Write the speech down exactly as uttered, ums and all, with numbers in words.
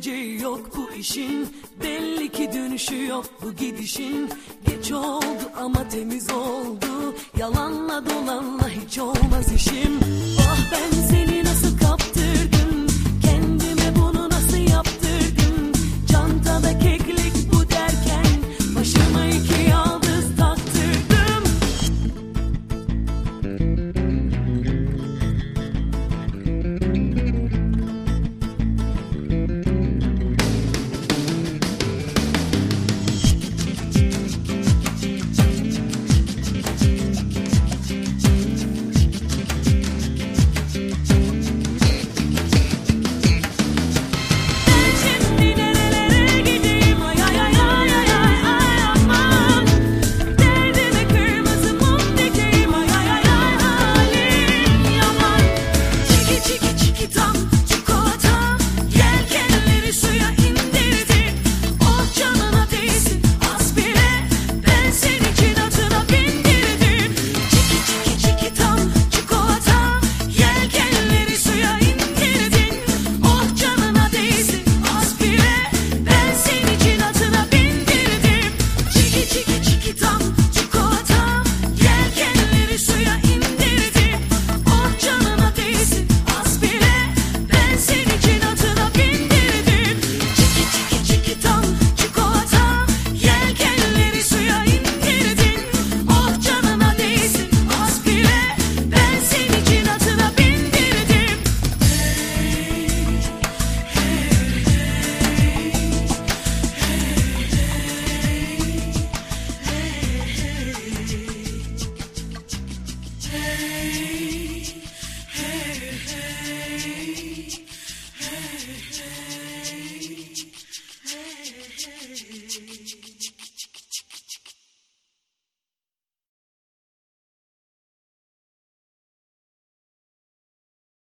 geleceği yok bu işin. Belli ki dönüşü yok bu gidişin. Geç oldu ama temiz oldu. Yalanla dolanla hiç olmaz işim. Ah ben seni nasıl kaptırdım, kendime bunu nasıl yaptırdım. Çantada keklik bu derken başıma iki yıldız taktırdım. Hey, hey, hey.